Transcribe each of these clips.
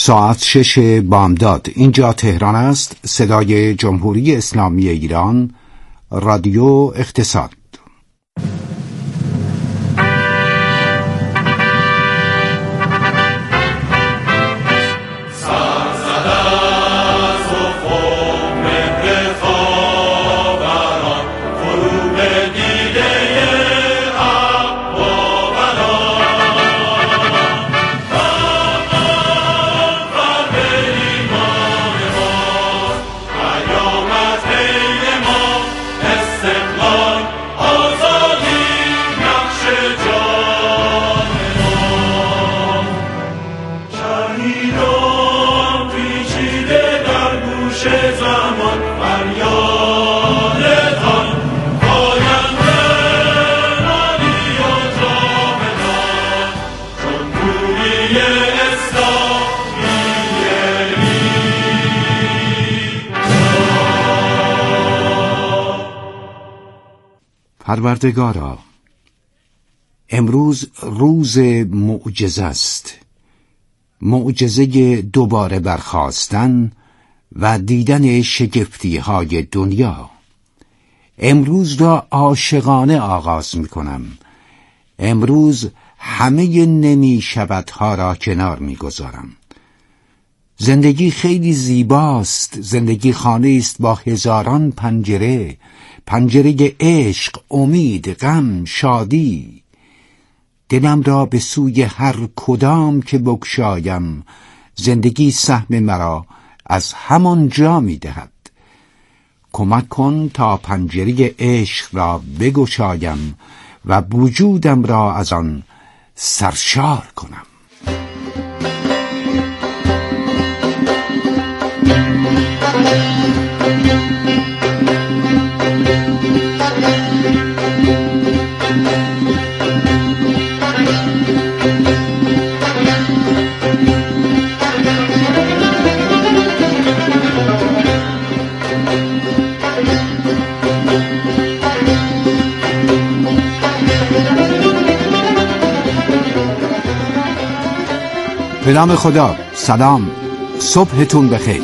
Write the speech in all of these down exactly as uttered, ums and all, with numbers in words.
ساعت شش بامداد. اینجا تهران است. صدای جمهوری اسلامی ایران، رادیو اقتصاد. پروردگارا، امروز روز معجزه است، معجزه دوباره برخاستن و دیدن شگفتی های دنیا. امروز را عاشقانه آغاز می کنم. امروز همه نمی شودها را کنار می گذارم. زندگی خیلی زیباست. زندگی خانه است با هزاران پنجره، پنجره عشق، امید، غم، شادی. دلم را به سوی هر کدام که بگشایم، زندگی سهم مرا از همان جا می دهد. کمک کن تا پنجره عشق را بگشایم و وجودم را از آن سرشار کنم. به نام خدا. سلام، صبحتون بخیر.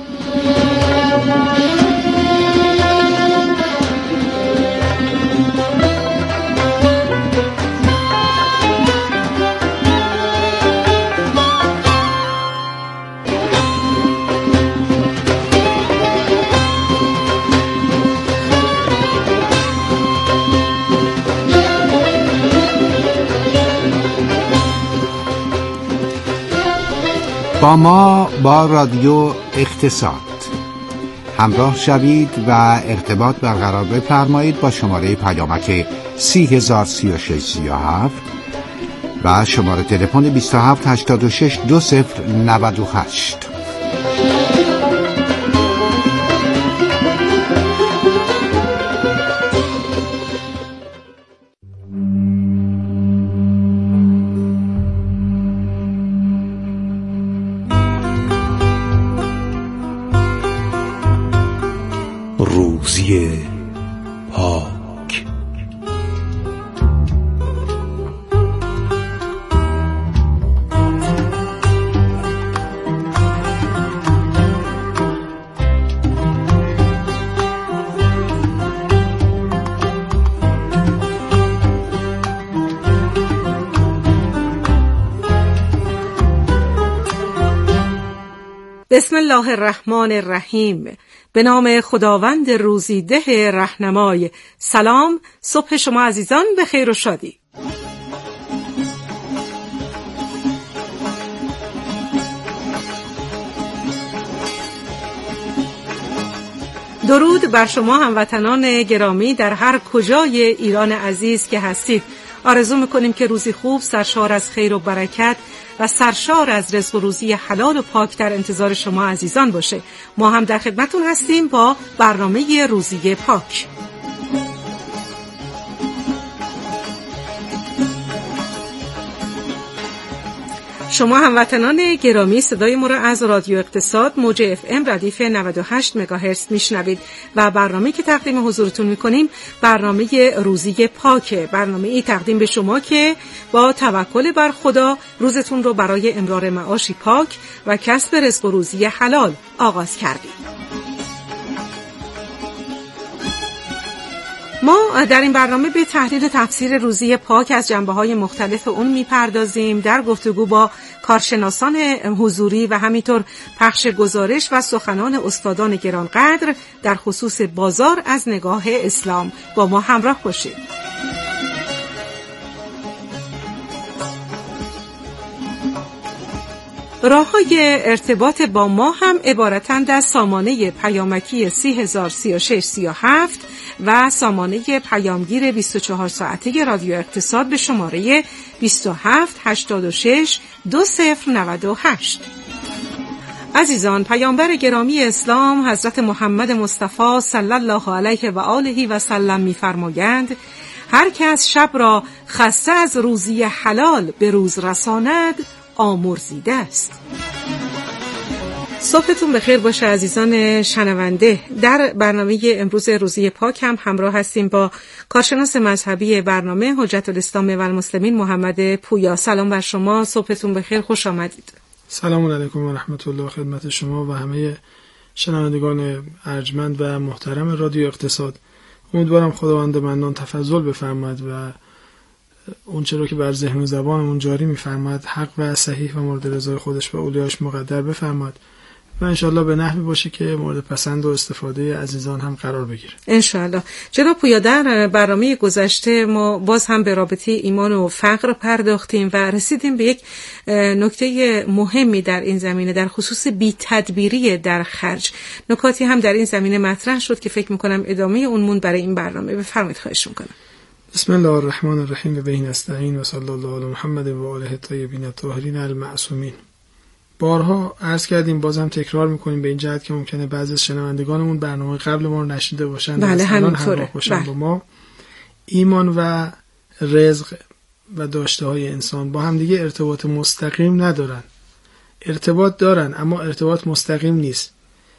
با ما با رادیو اقتصاد همراه شوید و ارتباط برقرار بفرمایید با شماره پیامک سی هزار سی و شش سی و هفت و شماره تلفن بیست و هفت هشتاد و شش دو صفر نود و هشت. روزی پاک. بسم الله الرحمن الرحیم. به نام خداوند روزیده رهنمای. سلام، صبح شما عزیزان به خیر و شادی. درود بر شما هموطنان گرامی در هر کجای ایران عزیز که هستید. آرزو میکنیم که روزی خوب سرشار از خیر و برکت و سرشار از رزق و روزی حلال و پاک در انتظار شما عزیزان باشه. ما هم در خدمتون هستیم با برنامه روزی پاک. شما هموطنان گرامی، صدای ما را از رادیو اقتصاد موج اف ام ردیف نود و هشت مگاهرتز میشنوید و برنامه‌ای که تقدیم حضورتون میکنیم برنامه روزی پاکه. برنامه‌ای تقدیم به شما که با توکل بر خدا روزتون رو برای امرار معاشی پاک و کسب رزق و روزی حلال آغاز کردیم. ما در این برنامه به تحلیل تفسیر روزی پاک از جنبه‌های مختلف اون میپردازیم، در گفتگو با کارشناسان حضوری و همینطور پخش گزارش و سخنان استادان گرانقدر در خصوص بازار از نگاه اسلام. با ما همراه باشید. راه‌های ارتباط با ما هم عبارتند از سامانه پیامکی سی هزار سی و شش سی و هفت و سامانه پیامگیر بیست و چهار ساعته رادیو اقتصاد به شماره بیست و هفت هشتاد و شش دو صفر نود و هشت. عزیزان، پیامبر گرامی اسلام حضرت محمد مصطفی صلی الله علیه و آله و سلم می‌فرمایند هر کس شب را خسته از روزی حلال به روز رساند آمرزیده است. صبحتون بخیر باشه عزیزان شنونده. در برنامه امروز روزی پاک هم همراه هستیم با کارشناس مذهبی برنامه حجت الاسلام و المسلمین محمد پویا. سلام بر شما، صبحتون بخیر، خوش آمدید. سلام علیکم و رحمت الله خدمت شما و همه شنوندگان ارجمند و محترم رادیو اقتصاد. امیدوارم خداوند منان تفضل بفرماید و اون چرا که بر ذهن و زبانمون جاری می‌فرماید حق و صحیح و مورد رضای خودش و اولیاش مقدر بفرماید و انشالله به نحوی باشه که مورد پسند و استفاده عزیزان هم قرار بگیره انشالله. جناب پویا، در برنامه گذشته ما باز هم به رابطه ایمان و فقر پرداختیم و رسیدیم به یک نکته مهمی در این زمینه در خصوص بی تدبیری در خرج. نکاتی هم در این زمینه مطرح شد که فکر می‌کنم ادامه اونمون برای این برنامه. بفرمایید، خواهش می‌کنم. بسم الله الرحمن الرحیم و به نستعین و صلی الله علی محمد و آله الطیبین الطاهرین المعصومین. بارها عرض کردیم، بازم تکرار میکنیم به این جهت که ممکنه بعضی از شنوندگانمون برنامه قبل ما رو نشنیده باشن. بله، همینطوره. باشن با ما. ایمان و رزق و داشته های انسان با هم دیگه ارتباط مستقیم ندارن. ارتباط دارن اما ارتباط مستقیم نیست.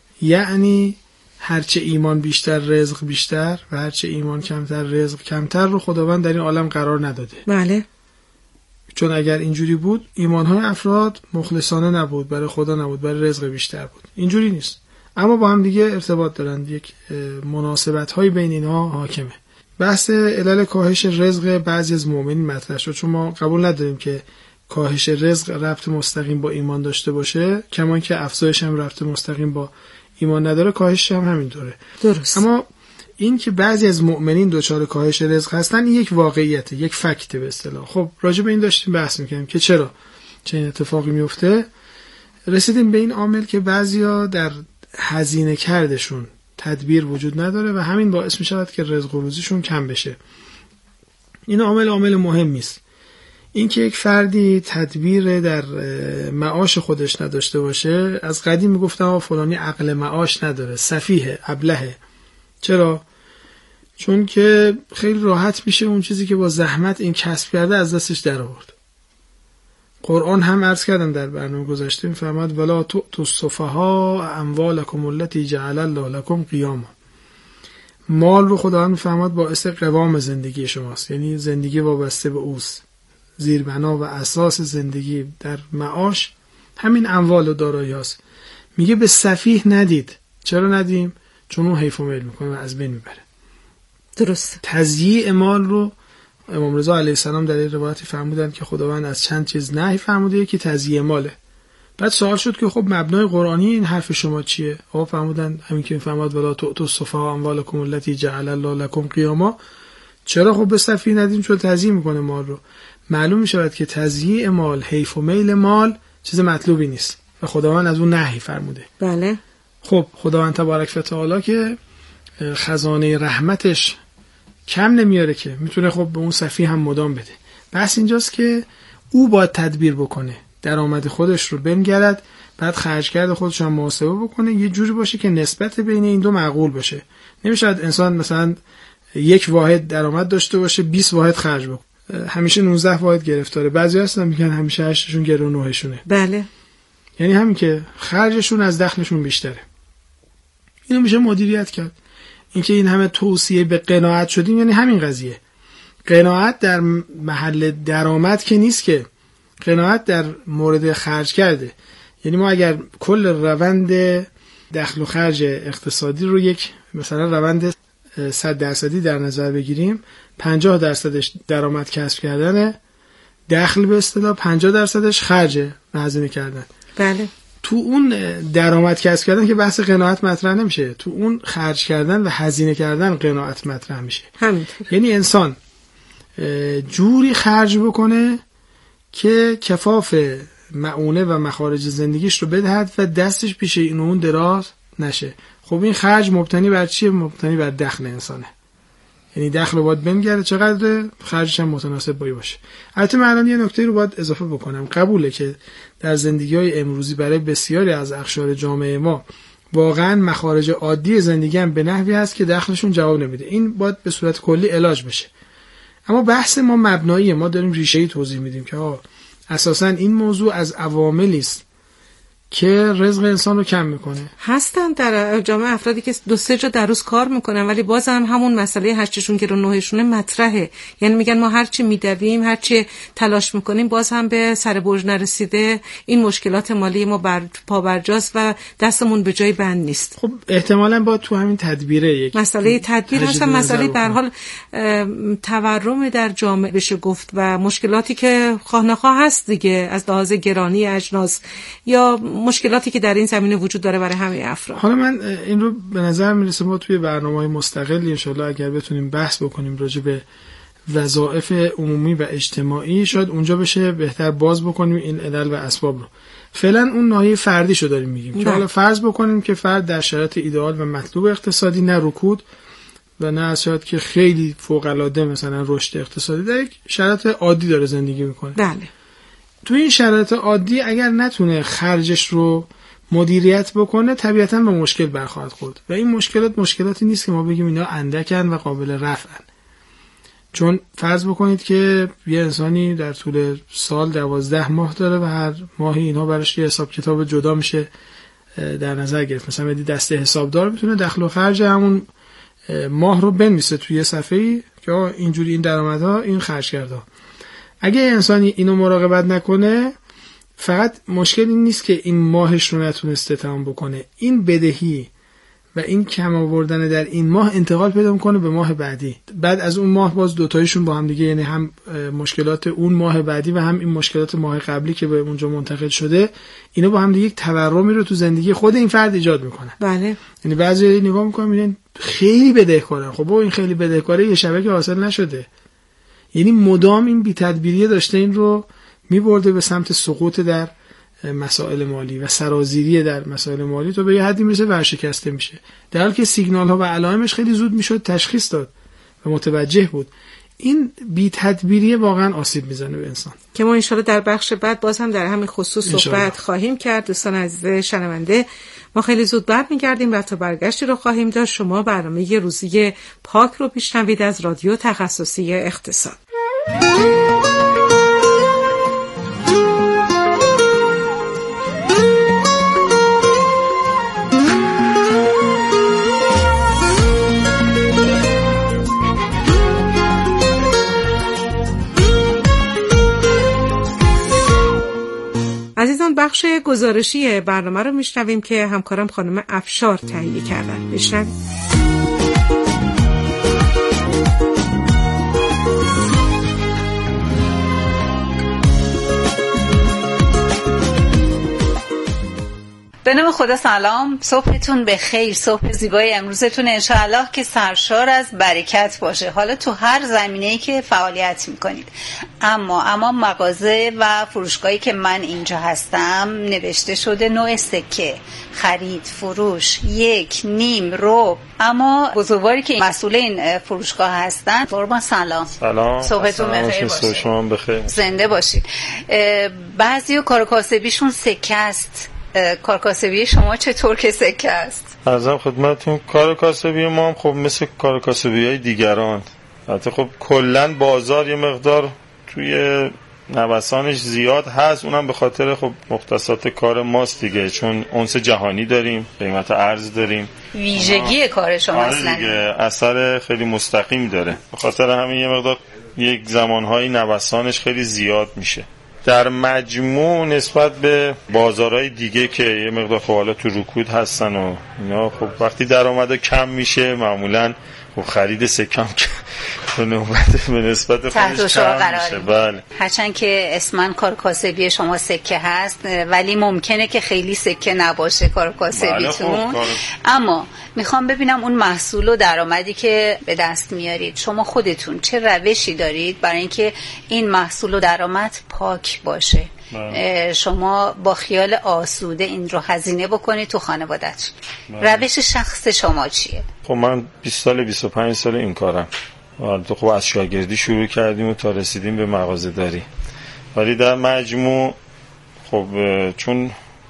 یعنی هرچه ایمان بیشتر رزق بیشتر و هرچه ایمان کمتر رزق کمتر رو خداوند در این عالم قرار نداده. بله. چون اگر اینجوری بود ایمانهای افراد مخلصانه نبود، برای خدا نبود، برای رزق بیشتر بود. اینجوری نیست. اما با هم دیگه ارتباط دارن، یک مناسبت‌های بین اینها حاکمه. بحث علل کاهش رزق بعضی از مؤمنین مطرح شد، چون ما قبول نداریم که کاهش رزق ربط مستقیم با ایمان داشته باشه، کما اینکه افزایش هم ربط مستقیم با ایمان نداره، کاهش هم همینطوره. درست. اما این که بعضی از مؤمنین دچار کاهش رزق هستن، این یک واقعیته، یک فکته به اصطلاح. خب راجع به این داشتیم بحث می‌کردیم که چرا چه این اتفاقی میفته. رسیدیم به این عامل که بعضیا در هزینه کردشون تدبیر وجود نداره و همین باعث می‌شود که رزق و روزیشون کم بشه. این عامل عامل مهمی است. این که یک فردی تدبیر در معاش خودش نداشته باشه، از قدیم میگفتن فلانی عقل معاش نداره، سفیه، ابلهه. چرا؟ چون که خیلی راحت میشه اون چیزی که با زحمت این کسب کرده از دستش در آورد. قرآن هم عرض کردم در برنامه گذاشته میفرماد ولا تؤتوا السفهاء اموالکم التي جعل الله لكم قیاما. مال رو خداوند میفرماد باعث قوام زندگی شماست، یعنی زندگی وابسته به اوست. زیربنا و اساس زندگی در معاش همین اموال و دارایی هاست. میگه به سفیه ندید. چرا ندیم؟ چون اون حیف و میل میکنه و از بین میبره. درست. تضییع مال رو امام رضا علیه السلام در روایتی فرمودن که خداوند از چند چیز نهی فرموده، یکی تضییع ماله. بعد سوال شد که خب مبنای قرآنی این حرف شما چیه؟ آقا فرمودن همین که فرمود ولا تؤتوا السفهاء اموالکم التي جعل الله لكم قیاما. چرا خب به سفیه ندیم؟ چون تضییع میکنه مال رو. معلوم میشود که تضییع مال، حیف و میل مال چیز مطلوبی نیست و خداوند از اون نهی فرموده. بله. خب خداوند تبارک و تعالی که خزانه رحمتش کم نمیاره که میتونه خب به اون سفیه هم مدام بده. بس اینجاست که او باید تدبیر بکنه، درآمد خودش رو بنگرد، بعد خرج کرده خودش هم محاسبه بکنه، یه جوری باشه که نسبت بین این دو معقول باشه. نمیشه انسان مثلا یک واحد درآمد داشته باشه بیست واحد خرج بکنه. همیشه نوزده واحد گرفتاره. بعضی هستن میگن همیشه هشتشون گرو نهشونه. بله. یعنی همین که خرجشون از دخلشون بیشتره. اینو میشه مدیریت کرد. اینکه این همه توصیه به قناعت شدیم یعنی همین قضیه. قناعت در محل درآمد که نیست، که قناعت در مورد خرج کرده. یعنی ما اگر کل روند دخل و خرج اقتصادی رو یک مثلا روند صد درصدی در نظر بگیریم، پنجاه درصدش درآمد کسب کردنه، دخل به اصطلاح پنجاه درصدش خرجه هزینه کردن. بله. تو اون درآمد کسب کردن که بحث قناعت مطرح نمیشه، تو اون خرج کردن و هزینه کردن قناعت مطرح میشه. همینطور. یعنی انسان جوری خرج بکنه که کفاف معونه و مخارج زندگیش رو بدهد و دستش پیش این اون دراز نشه. خب این خرج مبتنی بر چیه؟ مبتنی بر دخل انسانه. یعنی دخل رو باید بنگره چقدر، خرجش هم متناسب با باشه. البته من الان یه نکته رو باید اضافه بکنم. قبوله که در زندگی‌های امروزی برای بسیاری از اقشار جامعه ما واقعا مخارج عادی زندگی هم به نحوی هست که دخلشون جواب نمیده. این باید به صورت کلی علاج بشه. اما بحث ما مبناییه، ما داریم ریشه‌ای توضیح میدیم که ها اساساً این موضوع از عواملی است که رزق انسان رو کم میکنه. هستن در جامعه افرادی که دو سه جا در روز کار میکنن ولی باز هم همون مسئله هشتشون گرو نهشونه مطرحه. یعنی میگن ما هرچی میدویم، هرچی تلاش میکنیم، باز هم به سر برج نرسیده، این مشکلات مالی ما بر پابرجاست و دستمون به جای بند نیست. خب احتمالاً با تو همین تدبیره یک مسئله تدبیر هست، مسئله به هر حال تورم در جامعه بشه گفت و مشکلاتی که خواه نخواه هست دیگه، از لحاظ گرانی اجناس یا مشکلاتی که در این زمینه وجود داره برای همه افراد. حالا من این رو به نظر میرسه ما توی برنامه‌های مستقلی ان شاءالله اگر بتونیم بحث بکنیم راجع به وظایف عمومی و اجتماعی، شاید اونجا بشه بهتر باز بکنیم این علل و اسباب رو. فعلا اون ناحیه فردیشو داریم میگیم که حالا فرض بکنیم که فرد در شرایط ایدئال و مطلوب اقتصادی، نه رکود و نه از شاید که خیلی فوق العاده مثلا رشد اقتصادی، در یک شرایط عادی داره زندگی میکنه. بله. تو این شرایط عادی اگر نتونه خرجش رو مدیریت بکنه طبیعتاً به مشکل برخواهد خورد و این مشکلات مشکلاتی نیست که ما بگیم اینا اندکن و قابل رفعن. چون فرض بکنید که یه انسانی در طول سال دوازده ماه داره و هر ماهی اینها براش یه حساب کتاب جدا میشه در نظر گرفت. مثلا بدی دسته حسابدار میتونه دخل و خرج همون ماه رو بنویسه توی یه صفحه‌ای که اینجوری این درآمدها، این خرج کرده. اگه انسانی اینو مراقبت نکنه، فقط مشکل این نیست که این ماهش رو نتونسته تمام بکنه، این بدهی و این کم آوردن در این ماه انتقال پیدا میکنه به ماه بعدی. بعد از اون ماه باز دوتایشون با هم دیگه، یعنی هم مشکلات اون ماه بعدی و هم این مشکلات ماه قبلی که به اونجا منتقل شده، اینا با هم دیگه یک تورمی رو تو زندگی خود این فرد ایجاد میکنه. بله. یعنی بعضی نگاه میکنن میگن خیلی بدهکارن. خب با این خیلی بدهکاره یه شبکه حاصل نشده. یعنی مدام این بی‌تدبیری داشته این رو می‌برده به سمت سقوط در مسائل مالی و سرازیری در مسائل مالی، تو به یه حدی میرسه ورشکسته میشه، در حالی که سیگنال ها و علائمش خیلی زود میشد تشخیص داد و متوجه بود. این بی‌تدبیری واقعا آسیب میزنه به انسان که ما انشالله در بخش بعد باز هم در همین خصوص صحبت خواهیم کرد. دوستان عزیز شنونده، ما خیلی زود برمیگردیم و تا برگشتی رو خواهیم داشت. شما برنامه روزی پاک رو پیشنوید از رادیو تخصصی اقتصاد. عزیزان، بخش گزارشی برنامه رو میشنویم که همکارم خانم افشار تهیه کردن. میشنویم. به نام خدا سلام، صبحتون بخیر، صبح زیبای امروزتون انشاءالله که سرشار از برکت باشه، حالا تو هر زمینه‌ای که فعالیت میکنید. اما اما مغازه و فروشگاهی که من اینجا هستم نوشته شده نوع سکه، خرید فروش، یک نیم رو. اما بزرگواری که مسئول این فروشگاه هستن، فرما سلام. سلام، صبحتون بخیر باشه. شما بخیر، زنده باشید. بعضی کار کاسبیشون سکه است، کار کاسبی شما چطور که سکه است؟ عرضم خدمتتون کار کاسبی ما هم خب مثل کار کاسبی های دیگران البته خب کلا بازار یه مقدار توی نوسانش زیاد هست، اونم به خاطر خب مختصات کار ماست دیگه، چون اونس جهانی داریم، قیمت ارز داریم، ویژگی کار شما اصلا دیگه اثر خیلی مستقیم داره، به خاطر همین یه مقدار یک زمانهای نوسانش خیلی زیاد میشه. در مجموع نسبت به بازارهای دیگه که یه مقدار خب حالا تو رکود هستن و اینا، خب وقتی درآمد کم میشه معمولاً خب خرید سکم به نوبت به نسبت خودش کم میشه. بله. هرچند که اسمن کار کاسبی شما سکه هست، ولی ممکنه که خیلی سکه نباشه کار کاسبیتون. بله خب. اما میخوام ببینم اون محصول و درآمدی که به دست میارید شما خودتون چه روشی دارید برای اینکه این محصول و درآمد پاک باشه؟ بله. شما با خیال آسوده این رو هزینه بکنید تو خانوادت. بله. روش شخص شما چیه؟ خب من بیست سال بیست و پنج سال این کارم. تو خب از شاگردی شروع کردیم و تا رسیدیم به مغازه داری، ولی در مجموع خب چون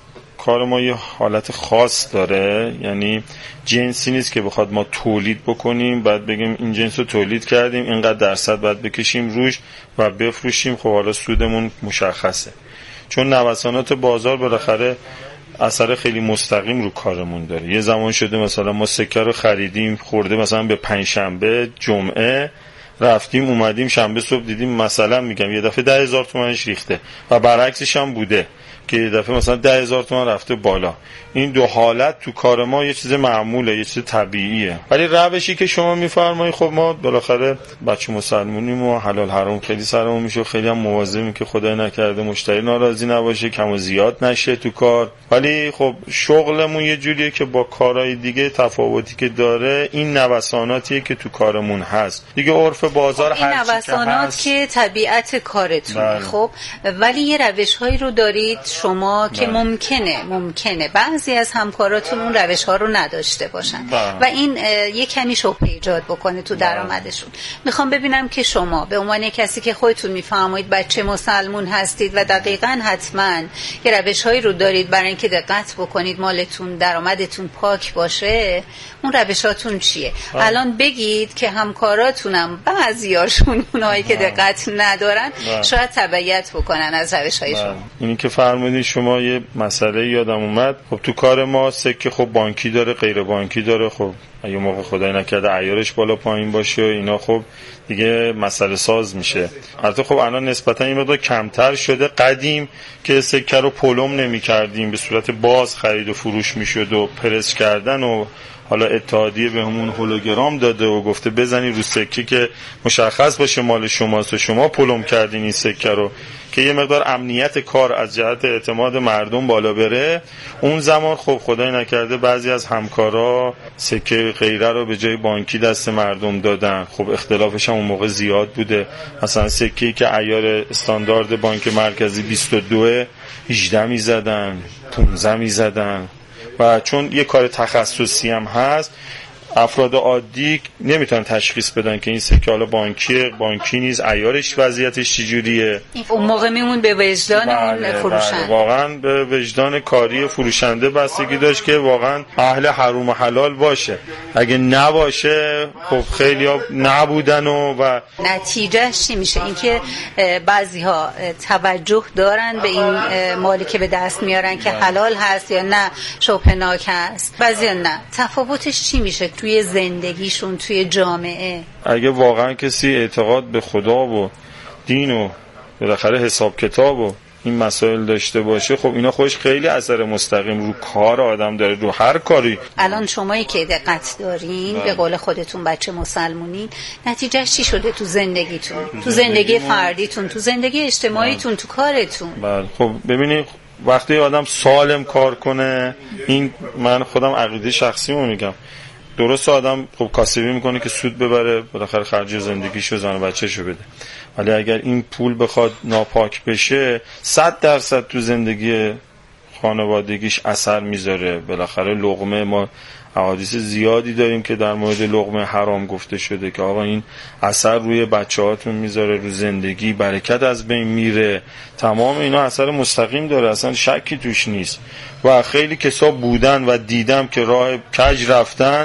کار ما یه حالت خاص داره، یعنی جنسی نیست که بخواد ما تولید بکنیم بعد بگیم این جنس رو تولید کردیم اینقدر درصد باید بکشیم روش و بفروشیم، خب حالا سودمون مشخصه. چون نوسانات بازار بالاخره اثر خیلی مستقیم رو کارمون داره. یه زمان شده مثلا ما سکه رو خریدیم خورده مثلا به پنجشنبه جمعه، رفتیم اومدیم شنبه صبح دیدیم مثلا میگم یه دفعه ده هزار تومنش ریخته و برعکسش هم بوده که یه دفعه مثلا ده هزار تومن رفته بالا. این دو حالت تو کار ما یه چیز معموله، یه چیز طبیعیه. ولی روشی که شما میفرمایید خب ما بالاخره بچه مسلمونیم و حلال حرام خیلی سرمون میشه و خیلی هم مواظبیم که خدای نکرده مشتری ناراضی نباشه، کم و زیاد نشه تو کار. ولی خب شغلمون یه جوریه که با کارهای دیگه تفاوتی که داره این نوساناتیه که تو کارمون هست دیگه. عرف بازار هر چی که هست، این نوسانات که طبیعت کارتونه. خب ولی یه روش‌هایی رو دارید شما که بله. ممکنه ممکنه بعضی از همکاراتون اون روش‌ها رو نداشته باشن بله. و این یه کمی شبهه ایجاد بکنه تو درآمدشون. میخوام ببینم که شما به عنوان کسی که خودتون میفهمید بچه مسلمون هستید و دقیقاً حتما یه روش‌هایی رو دارید برای اینکه دقت بکنید مالتون درآمدتون پاک باشه، اون روشاتون چیه؟ بله. الان بگید که همکاراتونم بعضیاشون اونایی که دقت ندارن بله. شاید تبعیت بکنن از روش‌های شما. اینی که فرمودید شما یه مسئله یادم اومد. خب تو کار ما سکه خب بانکی داره غیر بانکی داره، خب اگه موقع خدای نکرده عیارش بالا پایین باشه و اینا خب دیگه مسئله ساز میشه. البته خب الان نسبتا این مقدار کمتر شده. قدیم که سکه رو پلم نمی کردیم به صورت باز خرید و فروش میشد و پرس کردن و حالا اتحادیه به همون هولوگرام داده و گفته بزنی رو سکه که مشخص باشه مال شماست و شما پلم کردین این سکه رو که یه مقدار امنیت کار از جهت اعتماد مردم بالا بره. اون زمان خب خدای نکرده بعضی از همکارا سکه غیره رو به جای بانکی دست مردم دادن. خب اختلافش هم اون موقع زیاد بوده. مثلا سکه‌ای که عیار استاندارد بانک مرکزی بیست و دو هجده میزدن، پانزده میزدن و چون یه کار تخصصی هم هست افراد عادی نمیتونن تشخیص بدن که این سکه حالا بانکی بانکی نیست، عیارش وضعیتش چجوریه. اون موقع میمون به وجدان اون فروشنده. واقعا به وجدان کاری فروشنده بستگی داشت که واقعا اهل حروم و حلال باشه. اگه نباشه خب خیلی‌ها نبودن و و نتیجهش چی میشه؟ اینکه بعضی‌ها توجه دارن به این مالی که به دست میارن که حلال هست یا نه شبهه‌ناک هست، بعضیا نه. تفاوتش چی میشه توی زندگیشون توی جامعه؟ اگه واقعا کسی اعتقاد به خدا و دین و بالاخره حساب کتاب و این مسائل داشته باشه خب اینا خودش خیلی اثر مستقیم رو کار آدم داره، رو هر کاری. الان شمایی که دقت دارین به قول خودتون بچه مسلمونین، نتیجهش چی شده تو زندگیتون، تو زندگی فردیتون، تو زندگی اجتماعیتون، تو کارتون؟ بله خب ببینید وقتی آدم سالم کار کنه، این من خودم عقیده شخصیمو میگم، درست آدم خب کاسبی میکنه که سود ببره بالاخره خرج زندگیشو زن و بچه‌شو بده، ولی اگر این پول بخواد ناپاک بشه صد درصد تو زندگی خانوادگیش اثر میذاره. بالاخره لقمه، ما احادیث زیادی داریم که در مورد لقمه حرام گفته شده که آقا این اثر روی بچه‌هاتون میذاره، رو زندگی برکت از بین میره. تمام اینا اثر مستقیم داره، اصلا شکی توش نیست. و خیلی کسا بودن و دیدم که راه کج رفتن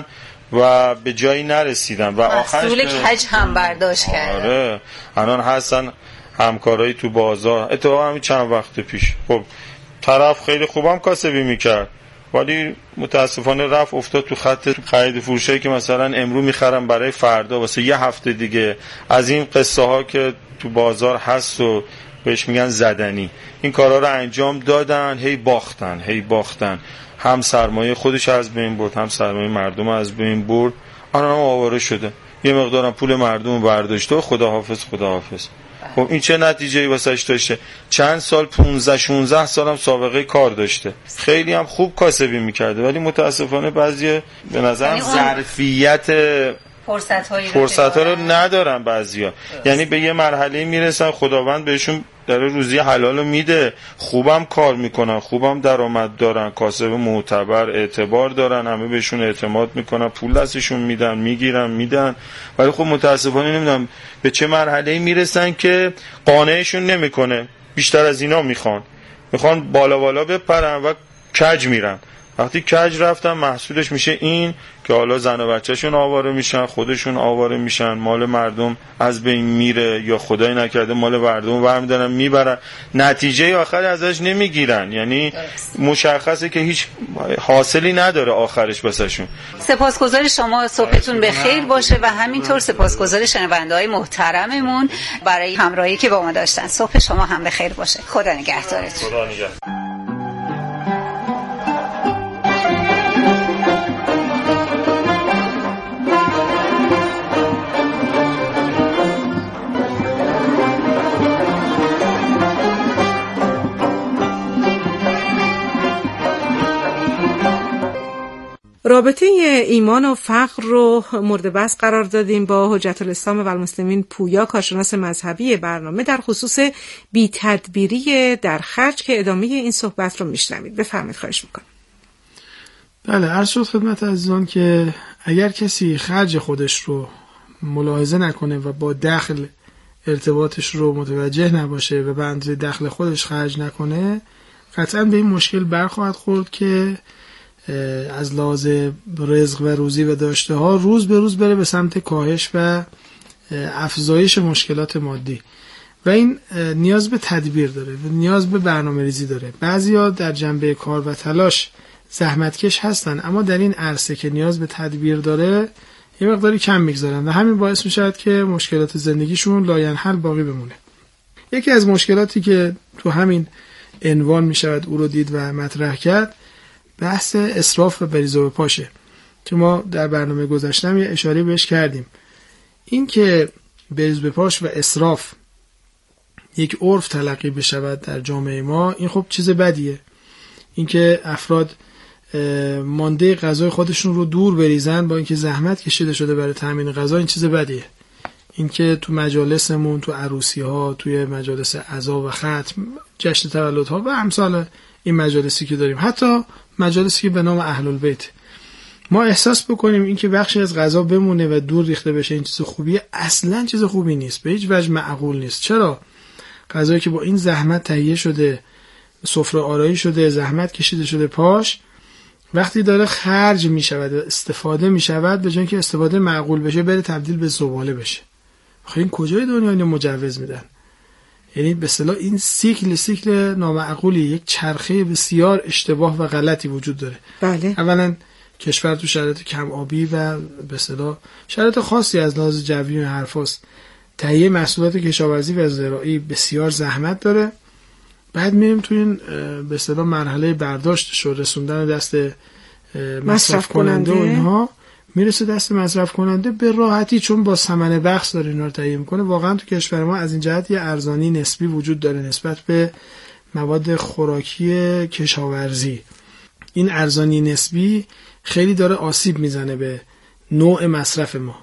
و به جایی نرسیدن و آخرش محصول کج هم برداشت کردن. آره الان هستن همکارایی تو بازار. اتفاقا همین چند وقت پیش خب طرف خیلی خوبم کاسبی میکرد ولی متاسفانه رفت افتاد تو خط خرید فروشی که مثلا امرو میخرم برای فردا واسه یه هفته دیگه. از این قصه ها که تو بازار هست و بهش میگن زدنی، این کارا رو انجام دادن، هی باختن هی باختن هم سرمایه خودش از بین برد هم سرمایه مردم از بین برد. الان هم آواره شده، یه مقدارم پول مردم برداشته و خداحافظ خداحافظ. خب این چه نتیجه‌ای واسش داشته؟ چند سال پونزده شانزده سالم سابقه کار داشته، خیلی هم خوب کاسبی میکرده ولی متاسفانه بعضی به نظرم ظرفیت فرصت ها رو ندارن بعضیا. یعنی به یه مرحله میرسن خداوند بهشون داره روزی حلال رو میده، خوبم کار میکنن، خوبم درآمد دارن، کاسب معتبر، اعتبار دارن، همه بهشون اعتماد میکنن، پول دستشون میدن، میگیرن میدن، ولی خب متاسفانه نمیدونم به چه مرحله میرسن که قانعشون نمیکنه، بیشتر از اینا میخوان میخوان بالا بالا بپرن و کج میرن. وقتی کج رفتن محصولش میشه این که حالا زن و بچه‌شون آواره میشن، خودشون آواره میشن، مال مردم از بین میره یا خدای نکرده مال مردم برمیدارن میبرن، نتیجه آخری ازش نمیگیرن. یعنی مشخصه که هیچ حاصلی نداره آخرش واسهشون. سپاسگزار شما، صبحتون بخیر باشه و همینطور سپاسگزار شنونده‌های محترممون برای همراهی که با ما داشتن. صبح شما هم بخیر باشه. خدا نگهدارتون. خدا نگهدار. رابطه ایمان و فقر رو مورد بحث قرار دادیم با حجت الاسلام و المسلمین پویا، کارشناس مذهبی برنامه، در خصوص بی‌تدبیری در خرج که ادامه این صحبت رو میشنوید. بفرمایید، خواهش میکنم. بله، عرض شد خدمت عزیزان که اگر کسی خرج خودش رو ملاحظه نکنه و با دخل ارتباطش رو متوجه نباشه و به اندازه دخل خودش خرج نکنه، قطعا به این مشکل برخواهد خورد که از لحاظ رزق و روزی و داشته ها روز به روز بره به سمت کاهش و افزایش مشکلات مادی و این نیاز به تدبیر داره و نیاز به برنامه ریزی داره. بعضیا در جنبه کار و تلاش زحمتکش هستن اما در این عرصه که نیاز به تدبیر داره یه مقداری کم میگذارن و همین باعث میشه که مشکلات زندگیشون لاینحل باقی بمونه. یکی از مشکلاتی که تو همین عنوان میشود او رو دید و مطرح کرد بحث اسراف و بریز و پاشه که ما در برنامه گذاشتم یه اشاره بهش کردیم. این که بریز به پاش و اسراف یک عرف تلقی بشود در جامعه ما، این خب چیز بدیه. این که افراد مانده غذای خودشون رو دور بریزن با اینکه زحمت کشیده شده برای تامین غذا، این چیز بدیه. این که تو مجالسمون، تو عروسی ها، توی مجالس عزا و ختم، جشن تولدها و امثال این مجالسی که داریم، حتی مجالسی که به نام اهل البیت، ما احساس بکنیم این که بخشی از غذا بمونه و دور ریخته بشه این چیز خوبیه، اصلا چیز خوبی نیست، به هیچ وجه معقول نیست. چرا؟ غذایی که با این زحمت تهیه شده، سفره آرایی شده، زحمت کشیده شده پاش، وقتی داره خرج می شود و استفاده می شود، به جای اینکه استفاده معقول بشه بره تبدیل به زباله بشه. آخه این کجای دنیا اینو مجوز میدن؟ یعنی به اصطلاح این سیکل سیکل نامعقولی، یک چرخه بسیار اشتباه و غلطی وجود داره. بله. اولا کشور تو شرایط کم آبی و به اصطلاح شرایط خاصی از لحاظ جوی و حرفاست، تهیه محصولات کشاورزی و زراعی بسیار زحمت داره. بعد میریم تو این به اصطلاح مرحله برداشتش و رسوندن دست مصرف کننده و اینها، میرسه دست مصرف کننده به راحتی، چون با ثمن بخش داره اینا رو تهیه میکنه. واقعا تو کشور ما از این جهت یه ارزانی نسبی وجود داره نسبت به مواد خوراکی کشاورزی. این ارزانی نسبی خیلی داره آسیب میزنه به نوع مصرف ما.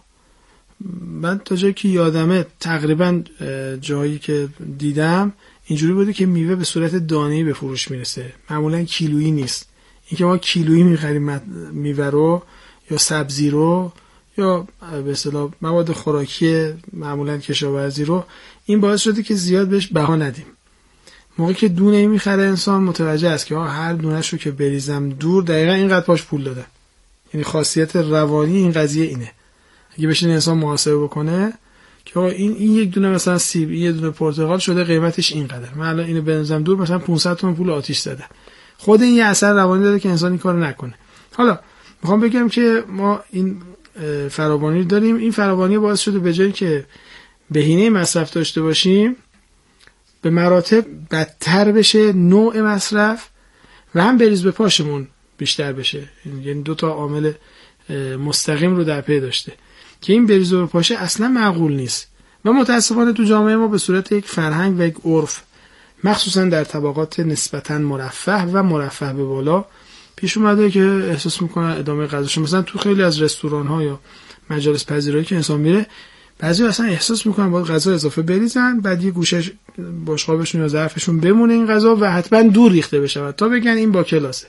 من تا جایی که یادمه تقریبا جایی که دیدم اینجوری بوده که میوه به صورت دانه‌ای به فروش میرسه، معمولا کیلویی نیست. اینکه ما کیلویی میخریم میوه رو یا سبزی رو یا به اصطلاح مواد خوراکی معمولا کشاورزی رو، این باعث شده که زیاد بهش بها ندیم. موقعی که دونه میخره انسان متوجه است که هر دونه‌شو که بریزم دور دقیقاً اینقدر پاش پول دادن. یعنی خاصیت روانی این قضیه اینه. اگه بشه انسان محاسبه بکنه که این این یک دونه مثلا سیب، این یک دونه پرتقال شده قیمتش اینقدر، من الان اینو بنزم دور مثلا پانصد تومن پول آتیش زدم، خود این یه اثر روانی داره که انسان این کارو نکنه. حالا میخوام بگم که ما این فراوانی داریم، این فراوانی باعث شده به جایی که بهینه مصرف داشته باشیم به مراتب بدتر بشه نوع مصرف و هم بریز به پاشمون بیشتر بشه. یعنی دو تا عامل مستقیم رو در پی داشته که این بریز به پاشه اصلا معقول نیست و متاسفانه تو جامعه ما به صورت یک فرهنگ و یک عرف مخصوصا در طبقات نسبتا مرفه و مرفه به بالا پیش اومده که احساس میکنن ادامه غذاش. مثلا تو خیلی از رستوران ها یا مجالس پذیرایی که انسان میره بعضی اصلا احساس میکنن باید غذا اضافه بریزن، بعد یه گوشه بشقابشون یا ظرفشون بمونه این غذا و حتما دور ریخته بشه تا بگن این با کلاسه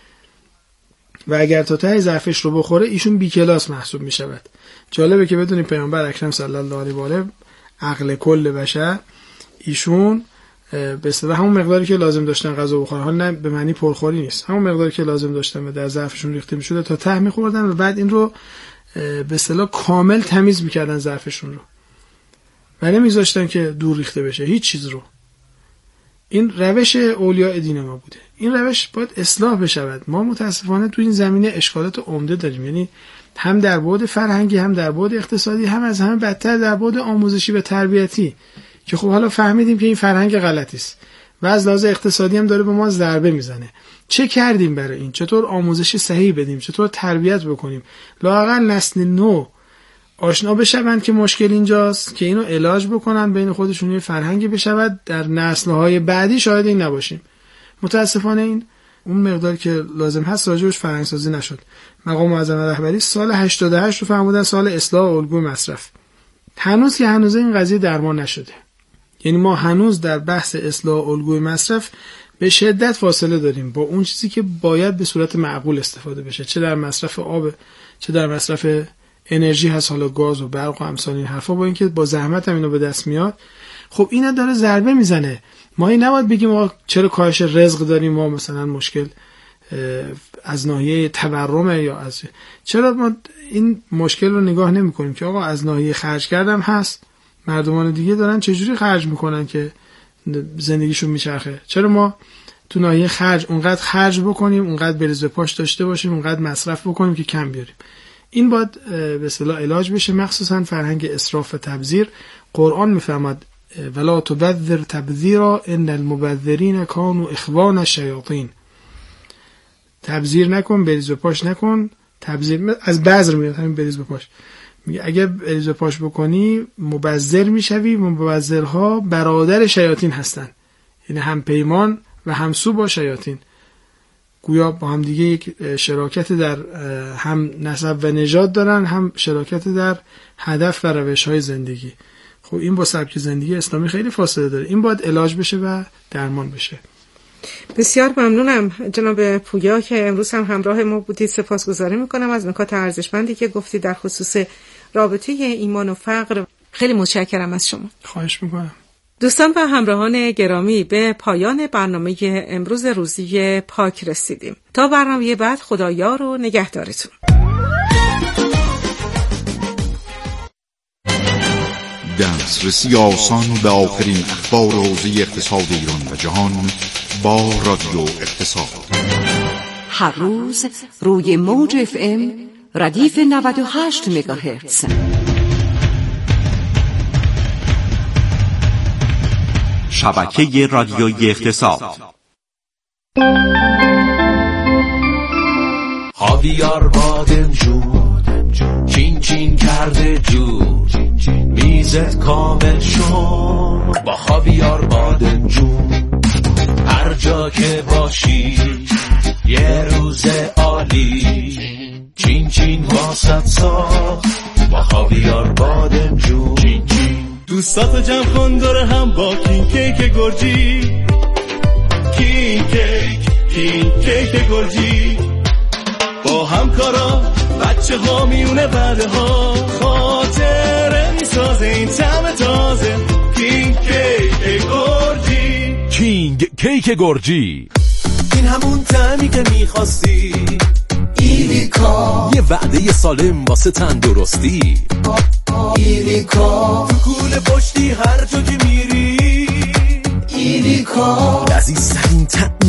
و اگر تا ته ظرفش رو بخوره ایشون بی کلاس محسوب میشود. جالبه که بدونید پیامبر اکرم صلی الله علیه و آله عقل کل بشر ایشون به اصطلاح همون مقداری که لازم داشتن غذا بخورن، حالا نه به معنی پرخوری نیست، همون مقداری که لازم داشتن و در ظرفشون ریخته میشده تا ته میخوردن و بعد این رو به اصطلاح کامل تمیز میکردن ظرفشون رو و نمیذاشتن که دور ریخته بشه هیچ چیز رو. این روش اولیاء دین ما بوده، این روش باید اصلاح بشود. ما متاسفانه تو این زمینه اشکالات عمده داریم، یعنی هم در بعد فرهنگی هم در بعد اقتصادی هم از همه بدتر در بعد آموزشی و تربیتی که خب حالا فهمیدیم که این فرهنگ غلطی است و از لحاظ اقتصادی هم داره به ما ضربه میزنه. چه کردیم برای این؟ چطور آموزش صحیح بدیم؟ چطور تربیت بکنیم؟ لااقل نسل نو آشنا بشوند که مشکل اینجاست که اینو علاج بکنن، بین خودشون یه فرهنگی بشود، در نسل‌های بعدی شاید این نباشیم. متاسفانه این اون مقدار که لازم هست راجعش فرهنگ سازی نشد. مقام معظم رهبری سال هشتاد و هشت رو فرمودن سال اصلاح الگوی مصرف. هنوز که هنوز این قضیه درمان نشده. یعنی ما هنوز در بحث اصلاح الگوی مصرف به شدت فاصله داریم با اون چیزی که باید به صورت معقول استفاده بشه، چه در مصرف آب، چه در مصرف انرژی هست، حالا گاز و برق و امثال این حرفا، با اینکه با زحمت هم اینو به دست میاد. خب اینا داره ضربه میزنه. ما این نباید بگیم ما چرا کاهش رزق داریم، ما مثلا مشکل از ناحیه تورم یا از چرا ما این مشکل رو نگاه نمی کنیم که آقا از ناحیه خرج کردم هست، مردمان دیگه دارن چجوری خرج میکنن که زندگیشون میچرخه، چرا ما تو ناحیه خرج اونقدر خرج بکنیم، اونقدر بریز به پاش داشته باشیم، اونقدر مصرف بکنیم که کم بیاریم. این باید به اصطلاح علاج بشه، مخصوصا فرهنگ اسراف و تبذیر. قرآن میفرماد ولا تبذر تبذیرا ان المبذرین کانوا اخوان الشیاطین. تبذیر نکن، بریز به پاش نکن. تبذیر از بذر میاد، همین بریز به پاش. میگه اگه بریز به پاش بکنی مبذر میشوی. مبذرها برادر شیاطین هستن، یعنی هم پیمان و همسو با شیاطین، گویا با هم دیگه یک شراکت در هم نسب و نژاد دارن، هم شراکت در هدف و روش‌های زندگی. خب این با سبک زندگی اسلامی خیلی فاصله داره، این باید علاج بشه و درمان بشه. بسیار ممنونم جناب پویا که امروز هم همراه ما بودید. سپاسگزاری میکنم از نکات ارزشمندی که گفتید در خصوص رابطه ایمان و فقر. خیلی متشکرم از شما. خواهش میکنم. دوستان و همراهان گرامی، به پایان برنامه امروز روزی پاک رسیدیم. تا برنامه بعد خدایار و نگهدارتون. دسترسی آسان به آخرین اخبار و حوزه اقتصاد ایران و جهان با رادیو اقتصاد. هر روز روی موج اف ام ردیف نود و هشت مگاهرتز. شبکه رادیویی اقتصاد. خاویار بادمجون چین چین کرده جون، میزت کامل شد با خاویار بادمجون. هر جا که باشی یه روز عالی، چین چین واسط ساخت با خاویار بادمجون. چین چین دوستاتو جمع کن دور هم با کین کیک گرجی. کین کیک کین کیک گرجی با همکارا بچه ها میونه بعده ها، خاطره میسازه این طعم تازه. کینگ کیک گرجی. کینگ کیک گرجی، این همون طعمی که میخواستی، ایلیکا، یه وعده سالم واسه تندرستی. ایلیکا، تو کوله پشتی هر جا که میری. ایلیکا، لذیذترین